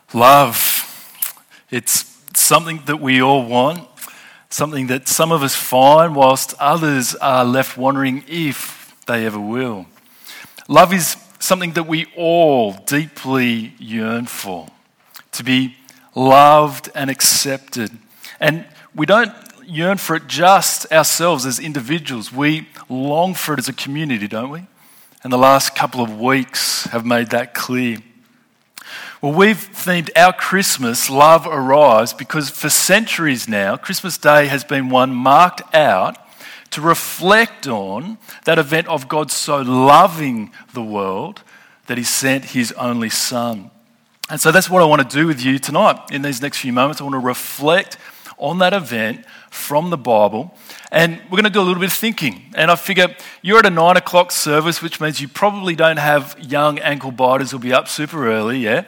Love. It's something that we all want, something that some of us find whilst others are left wondering if they ever will. Love is something that we all deeply yearn for, to be loved and accepted. And we don't yearn for it just ourselves as individuals. We long for it as a community, don't we? And the last couple of weeks have made that clear. Well, we've themed our Christmas Love Arrives because for centuries now, Christmas Day has been one marked out to reflect on that event of God so loving the world that he sent his only Son. And so that's what I want to do with you tonight. In these next few moments, I want to reflect on that event from the Bible. And we're going to do a little bit of thinking. And I figure you're at a 9 o'clock service, which means you probably don't have young ankle biters who'll be up super early, yeah?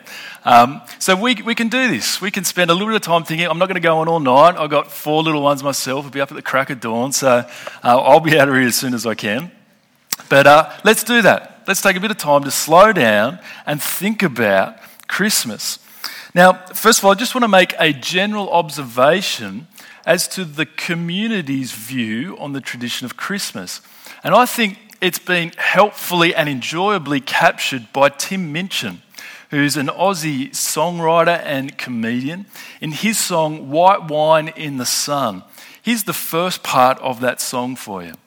So we can do this. We can spend a little bit of time thinking. I'm not going to go on all night. I've got 4 little ones myself. I'll be up at the crack of dawn. So I'll be out of here as soon as I can. But let's do that. Let's take a bit of time to slow down and think about Christmas. Now, first of all, I just want to make a general observation as to the community's view on the tradition of Christmas. And I think it's been helpfully and enjoyably captured by Tim Minchin, who's an Aussie songwriter and comedian, in his song White Wine in the Sun. Here's the first part of that song for you.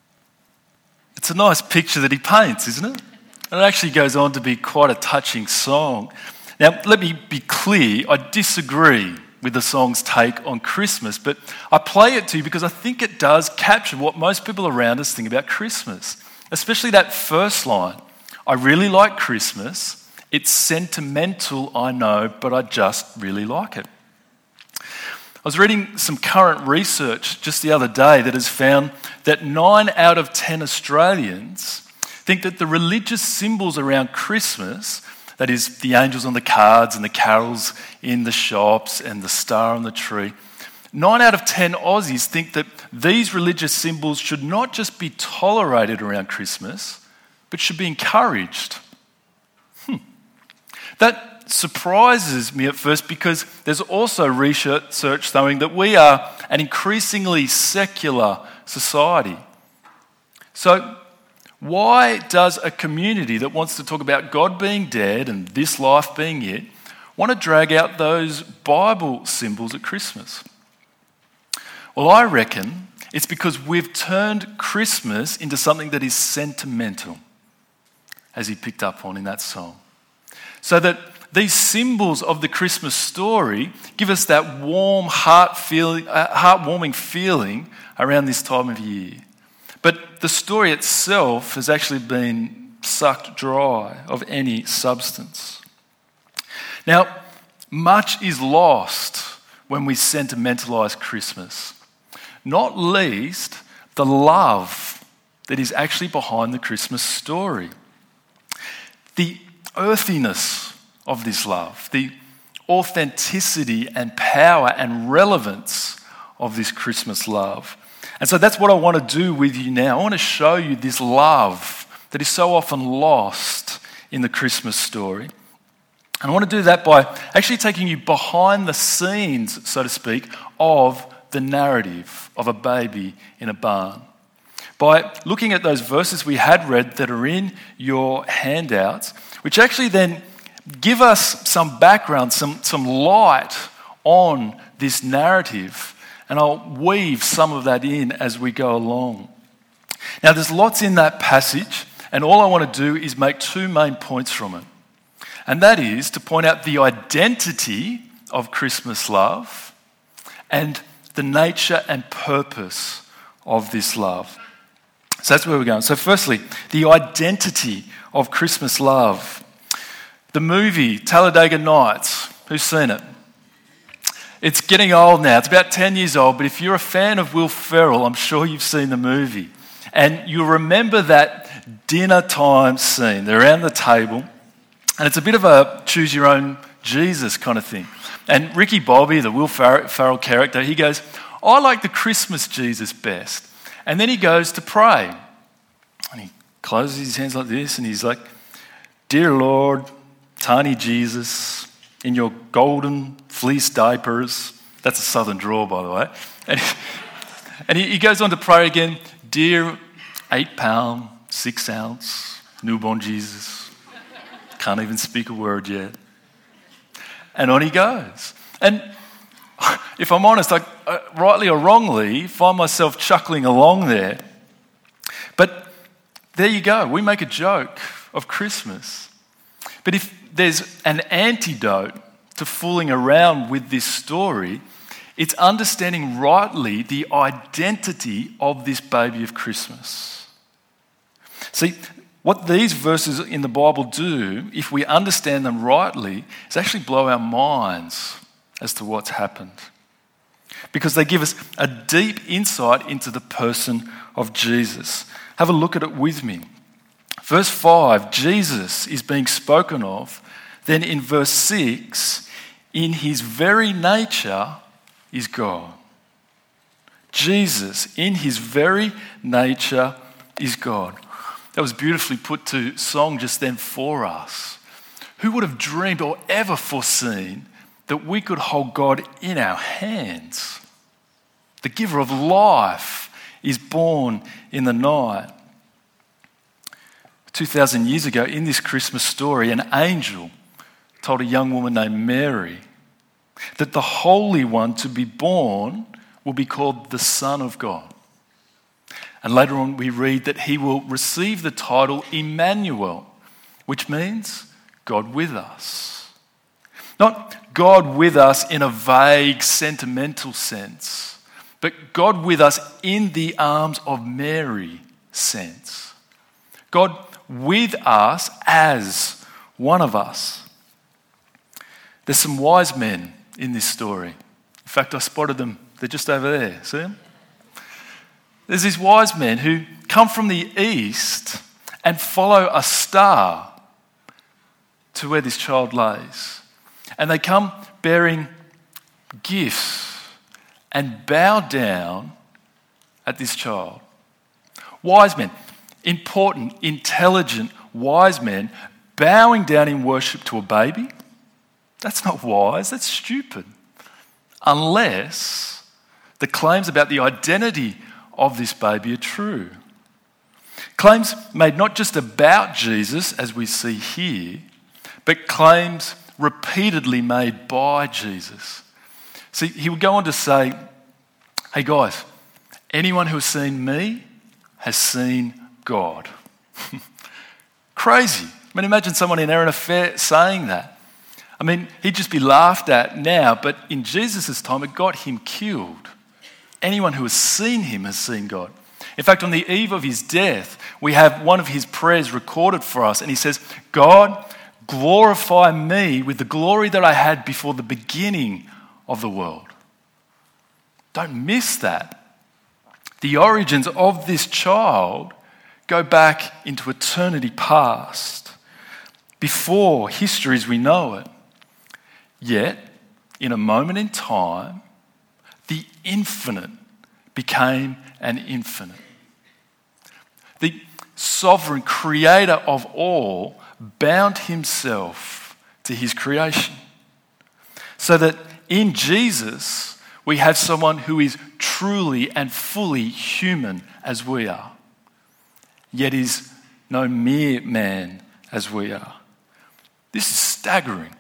It's a nice picture that he paints, isn't it? And it actually goes on to be quite a touching song. Now, let me be clear, I disagree with the song's take on Christmas, but I play it to you because I think it does capture what most people around us think about Christmas, especially that first line. I really like Christmas. It's sentimental, I know, but I just really like it. I was reading some current research just the other day that has found that 9 out of 10 Australians think that the religious symbols around Christmas, that is, the angels on the cards and the carols in the shops and the star on the tree, 9 out of 10 Aussies think that these religious symbols should not just be tolerated around Christmas, but should be encouraged. That surprises me at first because there's also research showing that we are an increasingly secular society. So, why does a community that wants to talk about God being dead and this life being it want to drag out those Bible symbols at Christmas? Well, I reckon it's because we've turned Christmas into something that is sentimental, as he picked up on in that song. So that these symbols of the Christmas story give us that warm, heartwarming feeling around this time of year. But the story itself has actually been sucked dry of any substance. Now, much is lost when we sentimentalise Christmas, not least the love that is actually behind the Christmas story. The earthiness of this love, the authenticity and power and relevance of this Christmas love. And so that's what I want to do with you now. I want to show you this love that is so often lost in the Christmas story. And I want to do that by actually taking you behind the scenes, so to speak, of the narrative of a baby in a barn. By looking at those verses we had read that are in your handouts, which actually then give us some background, some light on this narrative. And I'll weave some of that in as we go along. Now, there's lots in that passage, and all I want to do is make 2 main points from it. And that is to point out the identity of Christmas love and the nature and purpose of this love. So that's where we're going. So firstly, the identity of Christmas love. The movie Talladega Nights, who's seen it? It's getting old now. It's about 10 years old, but if you're a fan of Will Ferrell, I'm sure you've seen the movie. And you'll remember that dinner time scene. They're around the table, and it's a bit of a choose your own Jesus kind of thing. And Ricky Bobby, the Will Ferrell character, he goes, I like the Christmas Jesus best. And then he goes to pray. And he closes his hands like this, and he's like, Dear Lord, tiny Jesus, in your golden fleece diapers. That's a southern drawl, by the way. And he goes on to pray again, dear 8-pound, 6-ounce, newborn Jesus. Can't even speak a word yet. And on he goes. And if I'm honest, I rightly or wrongly find myself chuckling along there. But there you go. We make a joke of Christmas. But if there's an antidote to fooling around with this story, it's understanding rightly the identity of this baby of Christmas. See, what these verses in the Bible do, if we understand them rightly, is actually blow our minds as to what's happened. Because they give us a deep insight into the person of Jesus. Have a look at it with me. Verse 5, Jesus is being spoken of. Then in verse 6, in his very nature is God. Jesus, in his very nature, is God. That was beautifully put to song just then for us. Who would have dreamed or ever foreseen that we could hold God in our hands? The giver of life is born in the night. 2,000 years ago, in this Christmas story, an angel told a young woman named Mary that the Holy One to be born will be called the Son of God. And later on we read that he will receive the title Emmanuel, which means God with us. Not God with us in a vague, sentimental sense, but God with us in the arms of Mary sense. God with us as one of us. There's some wise men in this story. In fact, I spotted them. They're just over there. See them? There's these wise men who come from the east and follow a star to where this child lays. And they come bearing gifts and bow down at this child. Wise men, important, intelligent, wise men bowing down in worship to a baby. That's not wise, that's stupid. Unless the claims about the identity of this baby are true. Claims made not just about Jesus, as we see here, but claims repeatedly made by Jesus. See, he would go on to say, hey guys, anyone who has seen me has seen God. Crazy. I mean, imagine someone in Erina Fair saying that. I mean, he'd just be laughed at now, but in Jesus' time, it got him killed. Anyone who has seen him has seen God. In fact, on the eve of his death, we have one of his prayers recorded for us, and he says, God, glorify me with the glory that I had before the beginning of the world. Don't miss that. The origins of this child go back into eternity past, before history as we know it. Yet, in a moment in time, the infinite became an infinite. The sovereign creator of all bound himself to his creation. So that in Jesus, we have someone who is truly and fully human as we are, yet is no mere man as we are. This is staggering.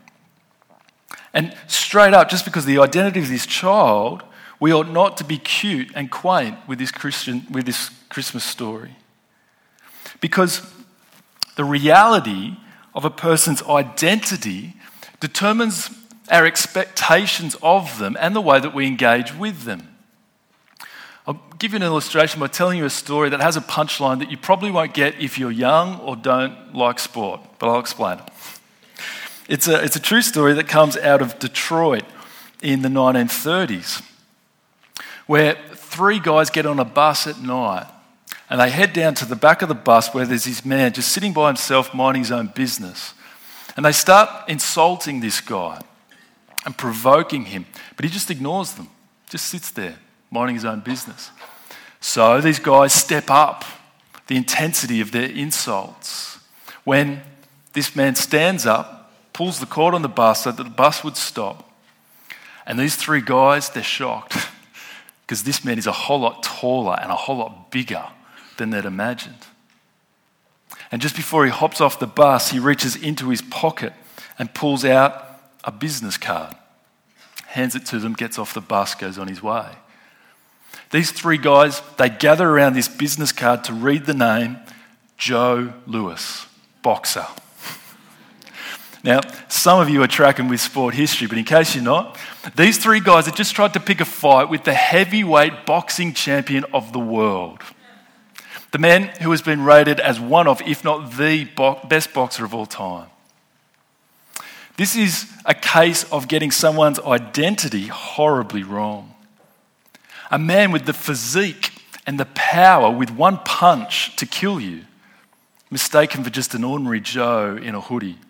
And straight up, just because the identity of this child, we ought not to be cute and quaint with this Christmas story. Because the reality of a person's identity determines our expectations of them and the way that we engage with them. I'll give you an illustration by telling you a story that has a punchline that you probably won't get if you're young or don't like sport, but I'll explain it. It's a true story that comes out of Detroit in the 1930s, where three guys get on a bus at night and they head down to the back of the bus where there's this man just sitting by himself minding his own business. And they start insulting this guy and provoking him, but he just ignores them, just sits there minding his own business. So these guys step up the intensity of their insults when this man stands up, pulls the cord on the bus so that the bus would stop. And these three guys, they're shocked because this man is a whole lot taller and a whole lot bigger than they'd imagined. And just before he hops off the bus, he reaches into his pocket and pulls out a business card, hands it to them, gets off the bus, goes on his way. These three guys, they gather around this business card to read the name Joe Louis, boxer. Now, some of you are tracking with sport history, but in case you're not, these three guys had just tried to pick a fight with the heavyweight boxing champion of the world. The man who has been rated as one of, if not the best boxer of all time. This is a case of getting someone's identity horribly wrong. A man with the physique and the power with one punch to kill you, mistaken for just an ordinary Joe in a hoodie.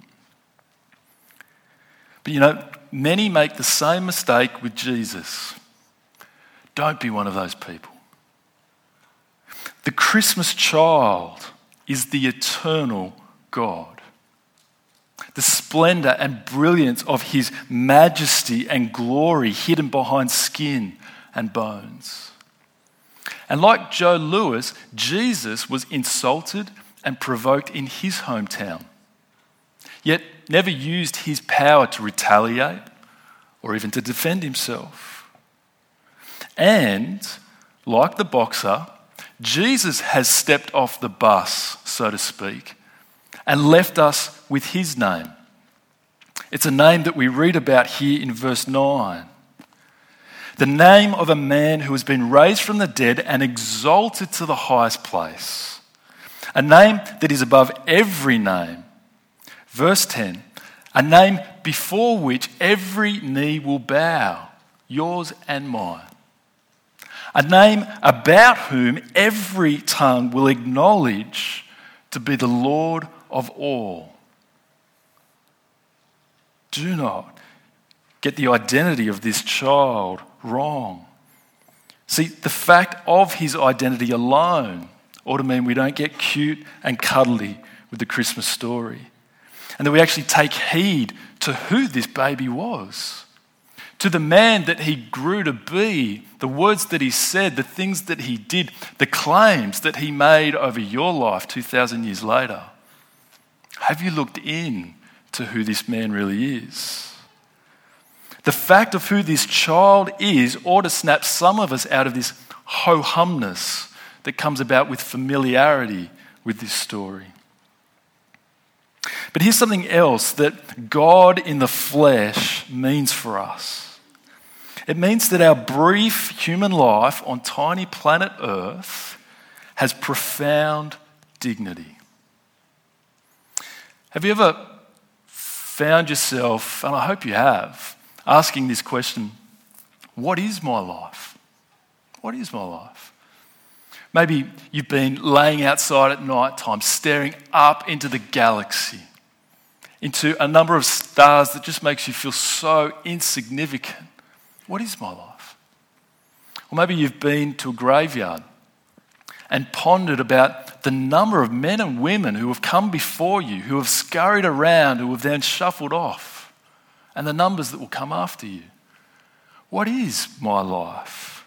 But many make the same mistake with Jesus. Don't be one of those people. The Christmas child is the eternal God. The splendor and brilliance of his majesty and glory hidden behind skin and bones. And like Joe Louis, Jesus was insulted and provoked in his hometown, yet never used his power to retaliate or even to defend himself. And like the boxer, Jesus has stepped off the bus, so to speak, and left us with his name. It's a name that we read about here in verse 9. The name of a man who has been raised from the dead and exalted to the highest place. A name that is above every name. Verse 10, a name before which every knee will bow, yours and mine. A name about whom every tongue will acknowledge to be the Lord of all. Do not get the identity of this child wrong. See, the fact of his identity alone ought to mean we don't get cute and cuddly with the Christmas story, and that we actually take heed to who this baby was, to the man that he grew to be, the words that he said, the things that he did, the claims that he made over your life 2,000 years later. Have you looked in to who this man really is? The fact of who this child is ought to snap some of us out of this ho-humness that comes about with familiarity with this story. But here's something else that God in the flesh means for us. It means that our brief human life on tiny planet Earth has profound dignity. Have you ever found yourself, and I hope you have, asking this question, what is my life? What is my life? Maybe you've been laying outside at night time, staring up into the galaxy, into a number of stars that just makes you feel so insignificant. What is my life? Or maybe you've been to a graveyard and pondered about the number of men and women who have come before you, who have scurried around, who have then shuffled off, and the numbers that will come after you. What is my life?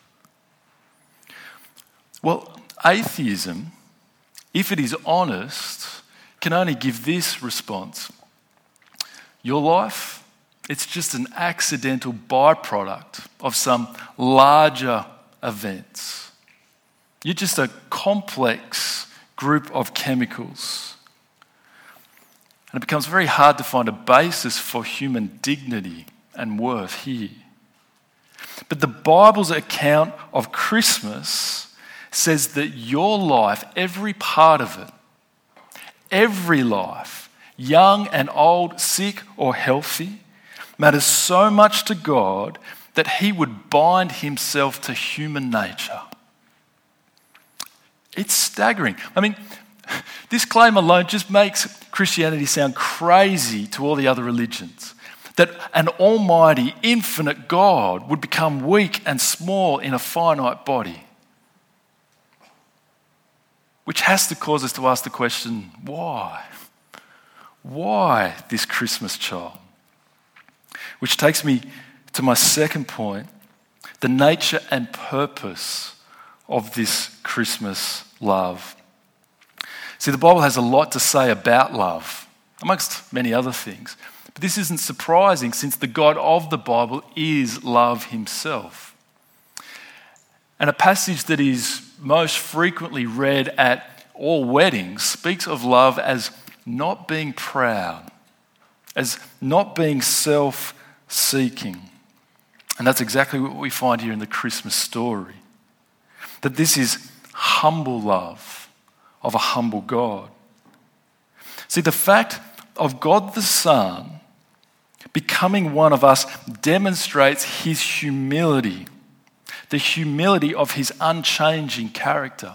Well, atheism, if it is honest, can only give this response. Your life, it's just an accidental byproduct of some larger events. You're just a complex group of chemicals. And it becomes very hard to find a basis for human dignity and worth here. But the Bible's account of Christmas says that your life, every part of it, every life, young and old, sick or healthy, matters so much to God that he would bind himself to human nature. It's staggering. I mean, this claim alone just makes Christianity sound crazy to all the other religions. That an almighty, infinite God would become weak and small in a finite body. Which has to cause us to ask the question, why? why this Christmas child? Which takes me to my second point, the nature and purpose of this Christmas love. See, the Bible has a lot to say about love, amongst many other things. But this isn't surprising since the God of the Bible is love himself. And a passage that is most frequently read at all weddings speaks of love as not being proud, as not being self-seeking. And that's exactly what we find here in the Christmas story. That this is humble love of a humble God. See, the fact of God the Son becoming one of us demonstrates his humility, the humility of his unchanging character.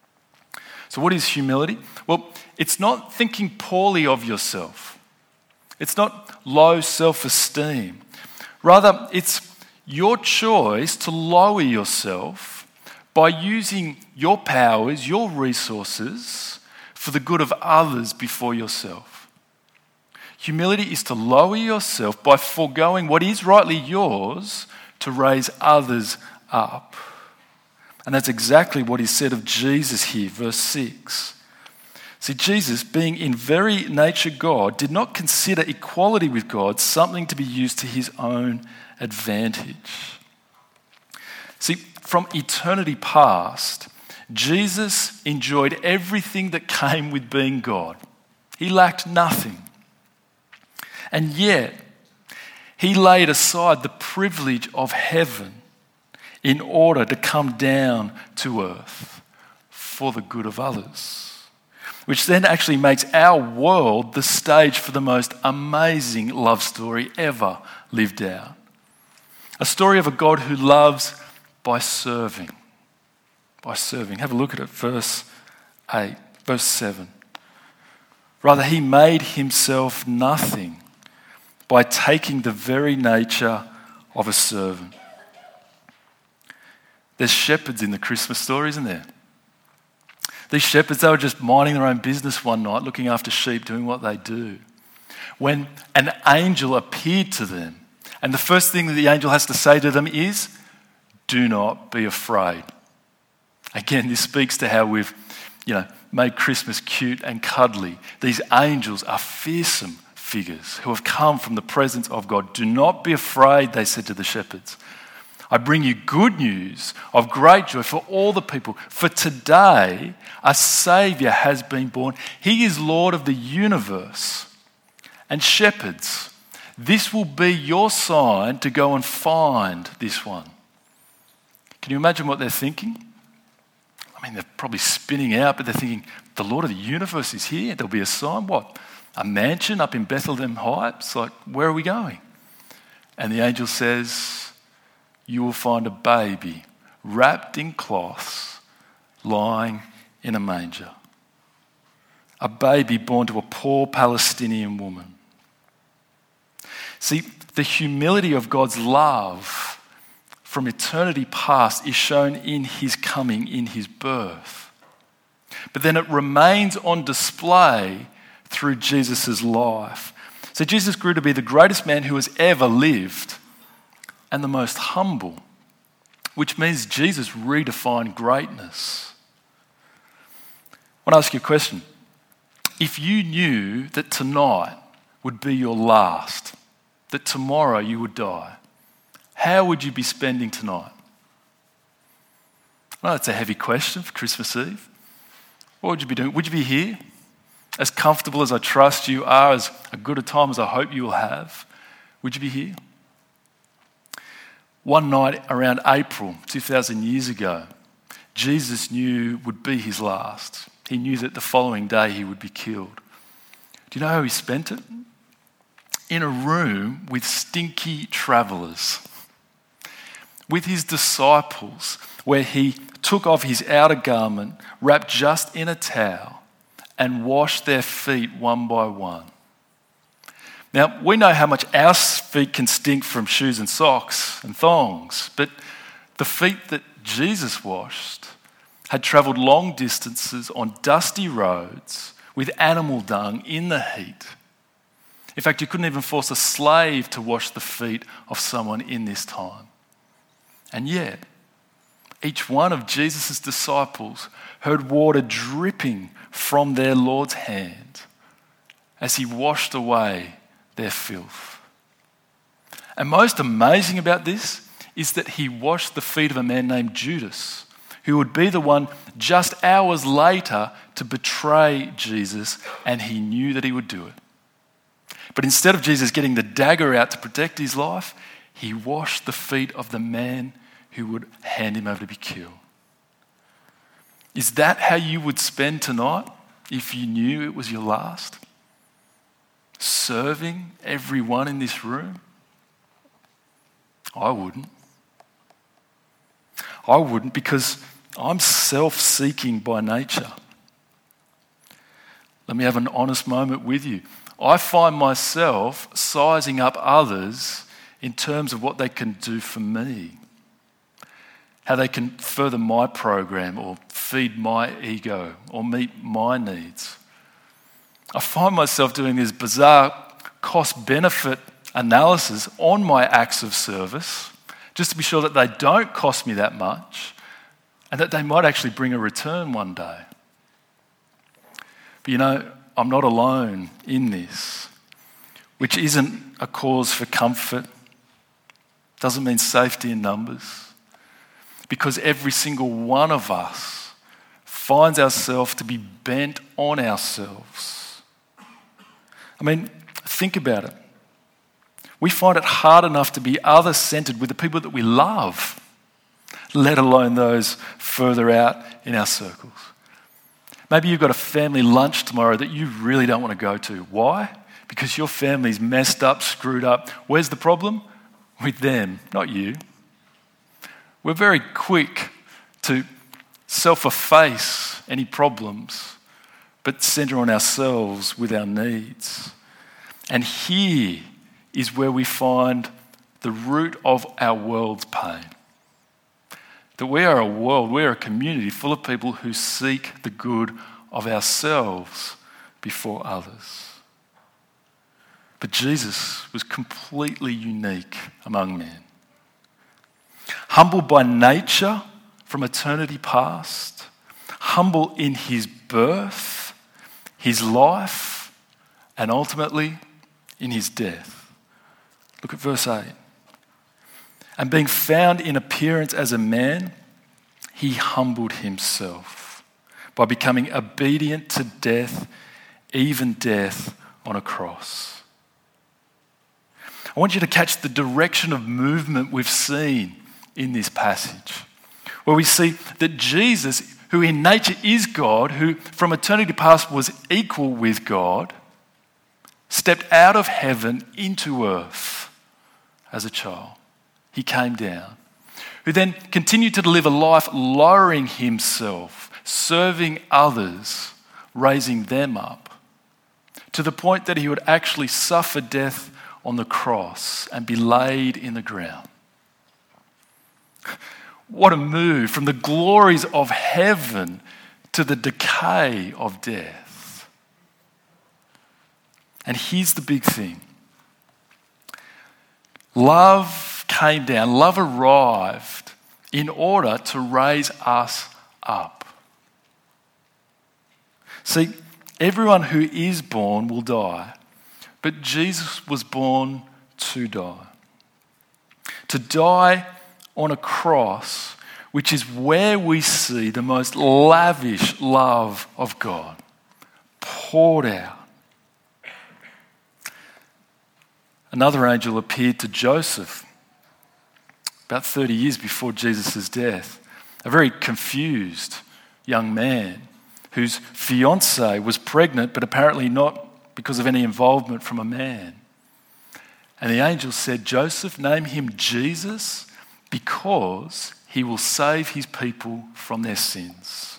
So what is humility? Well, it's not thinking poorly of yourself. It's not low self-esteem. Rather, it's your choice to lower yourself by using your powers, your resources, for the good of others before yourself. Humility is to lower yourself by foregoing what is rightly yours to raise others up. And that's exactly what is said of Jesus here, verse 6. See, Jesus, being in very nature God, did not consider equality with God something to be used to his own advantage. See, from eternity past, Jesus enjoyed everything that came with being God. He lacked nothing. And yet, he laid aside the privilege of heaven in order to come down to earth for the good of others, which then actually makes our world the stage for the most amazing love story ever lived out. A story of a God who loves by serving. By serving. Have a look at it, verse 8, verse 7. Rather, he made himself nothing by taking the very nature of a servant. There's shepherds in the Christmas story, isn't there? These shepherds, they were just minding their own business one night, looking after sheep, doing what they do, when an angel appeared to them. And the first thing that the angel has to say to them is, do not be afraid. Again, this speaks to how we've, made Christmas cute and cuddly. These angels are fearsome figures who have come from the presence of God. Do not be afraid, they said to the shepherds. I bring you good news of great joy for all the people. For today, a Saviour has been born. He is Lord of the universe. And shepherds, this will be your sign to go and find this one. Can you imagine what they're thinking? I mean, they're probably spinning out, but they're thinking, the Lord of the universe is here. There'll be a sign. What? A mansion up in Bethlehem Heights? Like, where are we going? And the angel says, you will find a baby wrapped in cloths lying in a manger. A baby born to a poor Palestinian woman. See, the humility of God's love from eternity past is shown in his coming, in his birth. But then it remains on display through Jesus' life. So Jesus grew to be the greatest man who has ever lived and the most humble, which means Jesus redefined greatness. I want to ask you a question. If you knew that tonight would be your last, that tomorrow you would die, how would you be spending tonight? Well, that's a heavy question for Christmas Eve. What would you be doing? Would you be here? As comfortable as I trust you are, as a good a time as I hope you will have, would you be here? One night around April 2,000 years ago, Jesus knew would be his last. He knew that the following day he would be killed. Do you know how he spent it? In a room with stinky travellers, with his disciples, where he took off his outer garment, wrapped just in a towel, and washed their feet one by one. Now, we know how much our feet can stink from shoes and socks and thongs, but the feet that Jesus washed had travelled long distances on dusty roads with animal dung in the heat In fact, you couldn't even force a slave to wash the feet of someone in this time. And yet, each one of Jesus' disciples heard water dripping from their Lord's hand as he washed away their filth. And most amazing about this is that he washed the feet of a man named Judas, who would be the one just hours later to betray Jesus, and he knew that he would do it. But instead of Jesus getting the dagger out to protect his life, he washed the feet of the man who would hand him over to be killed. Is that how you would spend tonight if you knew it was your last? Serving everyone in this room? I wouldn't. I wouldn't, because I'm self-seeking by nature. Let me have an honest moment with you. I find myself sizing up others in terms of what they can do for me, how they can further my program or feed my ego or meet my needs. I find myself doing this bizarre cost-benefit analysis on my acts of service just to be sure that they don't cost me that much and that they might actually bring a return one day. But you know, I'm not alone in this, which isn't a cause for comfort, doesn't mean safety in numbers, because every single one of us finds ourselves to be bent on ourselves. I mean, think about it. We find it hard enough to be other-centered with the people that we love, let alone those further out in our circles. Maybe you've got a family lunch tomorrow that you really don't want to go to. Why? Because your family's messed up, screwed up. Where's the problem? With them, not you. We're very quick to self-efface any problems, but center on ourselves with our needs. And here is where we find the root of our world's pain. That we are a community full of people who seek the good of ourselves before others. But Jesus was completely unique among men. Humble by nature from eternity past, humble in his birth, his life, and ultimately in his death. Look at verse 8. And being found in appearance as a man, he humbled himself by becoming obedient to death, even death on a cross. I want you to catch the direction of movement we've seen in this passage, where we see that Jesus, who in nature is God, who from eternity past was equal with God, stepped out of heaven into earth as a child. He came down, who then continued to live a life lowering himself, serving others, raising them up, to the point that he would actually suffer death on the cross and be laid in the ground. What a move from the glories of heaven to the decay of death. And here's the big thing. Love came down, love arrived in order to raise us up. See, everyone who is born will die, but Jesus was born to die. To die on a cross, which is where we see the most lavish love of God poured out. Another angel appeared to Joseph about 30 years before Jesus' death, a very confused young man whose fiancée was pregnant, but apparently not because of any involvement from a man. And the angel said, Joseph, name him Jesus, because he will save his people from their sins.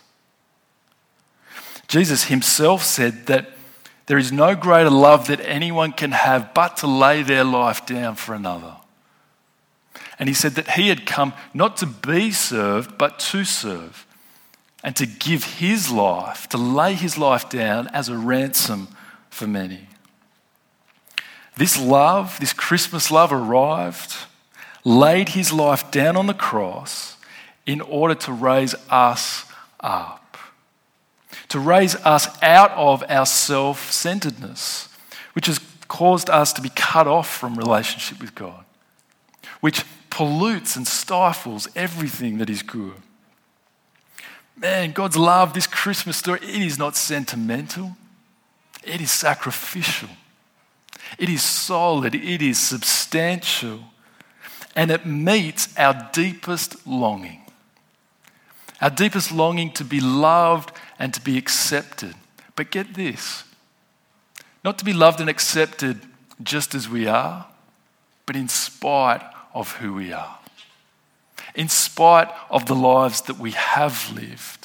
Jesus himself said that there is no greater love that anyone can have but to lay their life down for another. And he said that he had come not to be served, but to serve, and to give his life, to lay his life down as a ransom for many. This love, this Christmas love arrived, laid his life down on the cross in order to raise us up, to raise us out of our self-centeredness, which has caused us to be cut off from relationship with God, which pollutes and stifles everything that is good. Man, God's love, this Christmas story, it is not sentimental. It is sacrificial. It is solid. It is substantial. And it meets our deepest longing. Our deepest longing to be loved and to be accepted. But get this, not to be loved and accepted just as we are, but in spite of who we are. In spite of the lives that we have lived.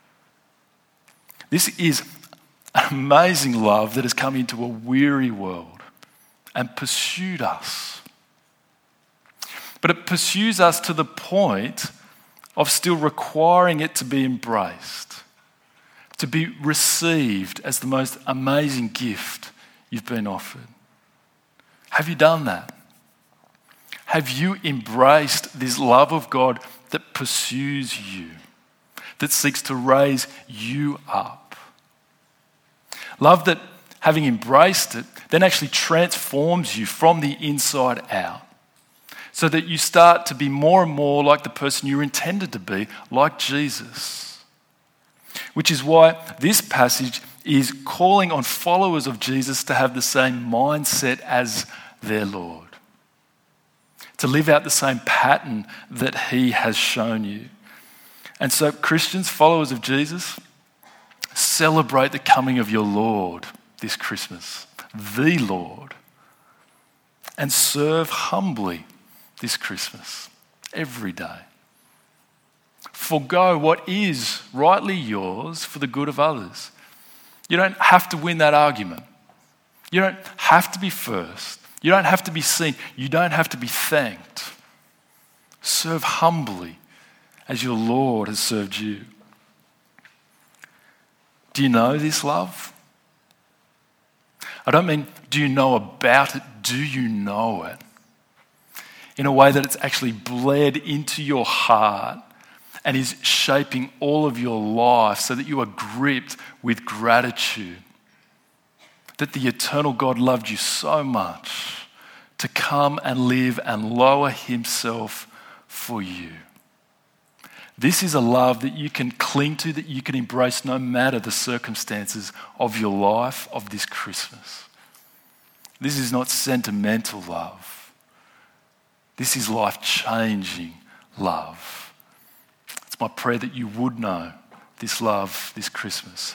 This is an amazing love that has come into a weary world and pursued us. But it pursues us to the point of still requiring it to be embraced, to be received as the most amazing gift you've been offered. Have you done that? Have you embraced this love of God that pursues you, that seeks to raise you up? Love that, having embraced it, then actually transforms you from the inside out, so that you start to be more and more like the person you're intended to be, like Jesus. Which is why this passage is calling on followers of Jesus to have the same mindset as their Lord, to live out the same pattern that he has shown you. And so Christians, followers of Jesus, celebrate the coming of your Lord this Christmas, the Lord, and serve humbly this Christmas, every day. Forgo what is rightly yours for the good of others. You don't have to win that argument. You don't have to be first. You don't have to be seen. You don't have to be thanked. Serve humbly as your Lord has served you. Do you know this love? I don't mean do you know about it, do you know it? In a way that it's actually bled into your heart and is shaping all of your life so that you are gripped with gratitude. That the eternal God loved you so much to come and live and lower himself for you. This is a love that you can cling to, that you can embrace no matter the circumstances of your life of this Christmas. This is not sentimental love. This is life-changing love. It's my prayer that you would know this love this Christmas.